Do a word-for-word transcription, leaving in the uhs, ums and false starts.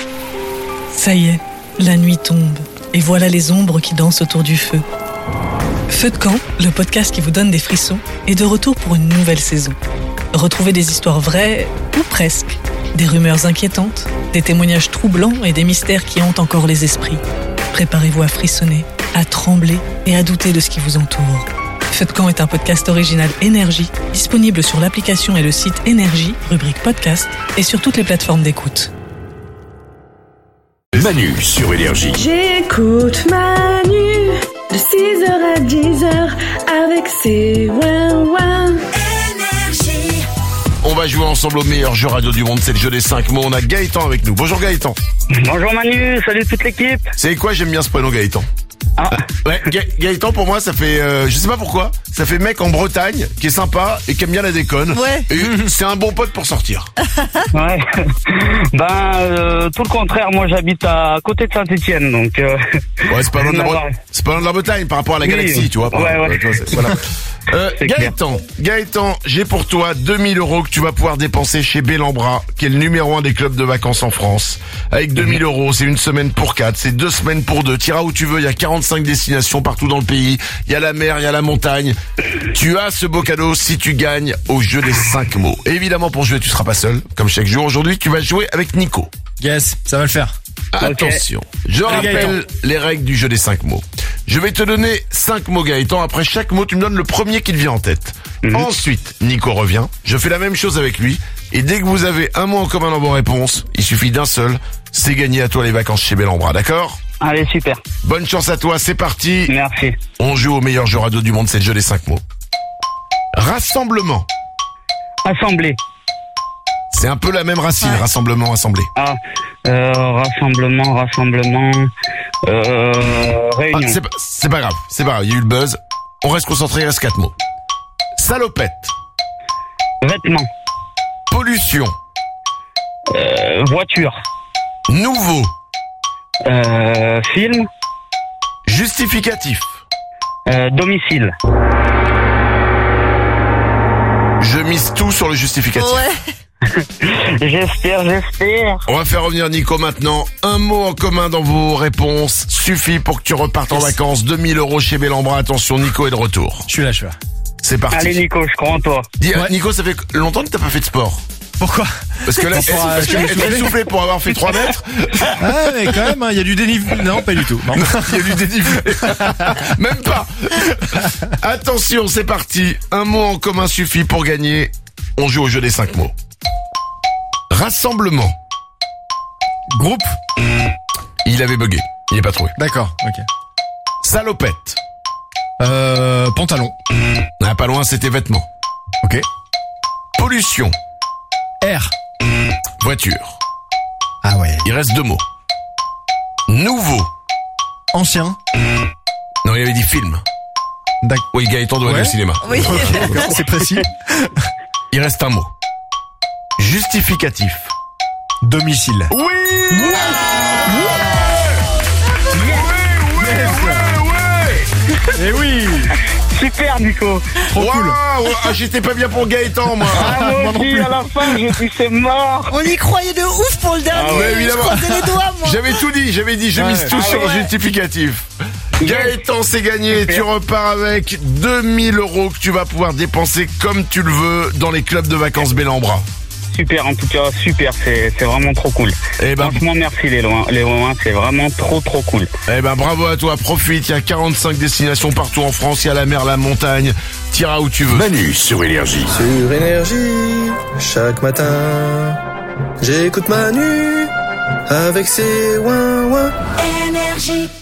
Ça y est, la nuit tombe, et voilà les ombres qui dansent autour du feu. Feu de camp, le podcast qui vous donne des frissons, est de retour pour une nouvelle saison. Retrouvez des histoires vraies, ou presque, des rumeurs inquiétantes, des témoignages troublants et des mystères qui hantent encore les esprits. Préparez-vous à frissonner, à trembler et à douter de ce qui vous entoure. Feu de camp est un podcast original Énergie, disponible sur l'application et le site Énergie, rubrique podcast, et sur toutes les plateformes d'écoute. Manu sur Énergie. J'écoute Manu de six heures à dix heures avec ses ouin-ouin. Énergie. On va jouer ensemble au meilleur jeu radio du monde, c'est le jeu des cinq mots. On a Gaëtan avec nous. Bonjour Gaëtan. Bonjour Manu, salut toute l'équipe. C'est quoi, j'aime bien ce prénom Gaëtan. Ah. Ouais, Ga- Gaëtan pour moi ça fait, euh, je sais pas pourquoi, ça fait mec en Bretagne qui est sympa et qui aime bien la déconne. Ouais. Et c'est un bon pote pour sortir. Ouais. Ben euh, tout le contraire, moi j'habite à côté de Saint-Étienne, donc. Euh, Ouais, c'est pas loin de la, rien à Bre- voir. c'est pas loin de la Bretagne par rapport à la Oui. galaxie, tu vois. par- Ouais, ouais. tu vois, c'est- voilà. Euh, C'est clair. Gaëtan, Gaëtan, j'ai pour toi deux mille euros que tu vas pouvoir dépenser chez Bellambra, qui est le numéro un des clubs de vacances en France. Avec deux mille euros, c'est une semaine pour quatre, c'est deux semaines pour deux. T'iras où tu veux, il y a quarante-cinq destinations partout dans le pays. Il y a la mer, il y a la montagne. Tu as ce beau cadeau si tu gagnes au jeu des cinq mots. Et évidemment, pour jouer, tu seras pas seul, comme chaque jour. Aujourd'hui, tu vas jouer avec Nico. Yes, ça va le faire. Attention, je Allez, rappelle Gaëtan. les règles du jeu des cinq mots. Je vais te donner cinq mots Gaëtan, après chaque mot tu me donnes le premier qui te vient en tête. Mhm. Ensuite, Nico revient, je fais la même chose avec lui, et dès que vous avez un mot en commun dans vos réponses, il suffit d'un seul, c'est gagné à toi les vacances chez Bellambra, d'accord? Allez, super. Bonne chance à toi, c'est parti. Merci. On joue au meilleur jeu radio du monde, c'est le jeu des cinq mots. Rassemblement, Assemblée. c'est un peu la même racine, Ouais. rassemblement, assemblée. Ah. Euh, rassemblement, rassemblement. Euh, Ah, réunion. c'est pas, c'est pas grave, c'est pas grave, il y a eu le buzz. On reste concentré, il reste quatre mots. Salopette, Vêtements. pollution, Euh, voiture. nouveau, Euh, film. justificatif, Euh, domicile. je mise tout sur le justificatif. J'espère, j'espère. On va faire revenir Nico maintenant. Un mot en commun dans vos réponses suffit pour que tu repartes en vacances. deux mille euros chez Bellambra. Attention, Nico est de retour. Je suis là, je suis là. C'est parti. Allez Nico, je crois en toi. Dis, Ouais. Nico, ça fait longtemps que t'as pas fait de sport. Pourquoi? Parce que là, Pour, euh, parce que je là, suis tu es essoufflé. soufflé pour avoir fait trois mètres. Ah, mais quand même, il y a du dénivelé. Non, pas du tout. Non. Il y a du dénivelé. Même pas. Attention, c'est parti. Un mot en commun suffit pour gagner. On joue au jeu des cinq mots. Rassemblement. Groupe. Il avait bugué. Il est pas trouvé. D'accord, ok. Salopette. Euh, pantalon. Ah, pas loin, c'était vêtements. Ok. Pollution. R. Voiture. Ah ouais. Il reste deux mots. Nouveau. Ancien. Non, il avait dit film. D'accord. Oui, Gaëtan doit aller Ouais. au cinéma. Oui. D'accord, c'est précis. Il reste un mot. Justificatif. Domicile. Oui. Ouais. Eh oui. Super Nico. Trop cool. Waouh, ah, j'étais pas bien pour Gaëtan, moi. Ah, moi moi non aussi, plus. à la fin, j'ai dit c'est mort. On y croyait de ouf pour le dernier. Ah ouais, évidemment. Je croisais les doigts, moi. J'avais tout dit, j'avais dit, je Ouais. mise tout Ah sur le ouais. justificatif. Gaëtan, c'est gagné. Super. Tu repars avec deux mille euros que tu vas pouvoir dépenser comme tu le veux dans les clubs de vacances Bellambra. Super, en tout cas, super, c'est c'est vraiment trop cool. Eh ben, Franchement, merci les loin, les loin, c'est vraiment trop trop cool. eh ben, bravo à toi. Profite. Il y a quarante-cinq destinations partout en France. Il y a la mer, la montagne. T'iras où tu veux. Manu sur Énergie. Sur Énergie, chaque matin, j'écoute Manu avec ses ouin-ouin. Énergie.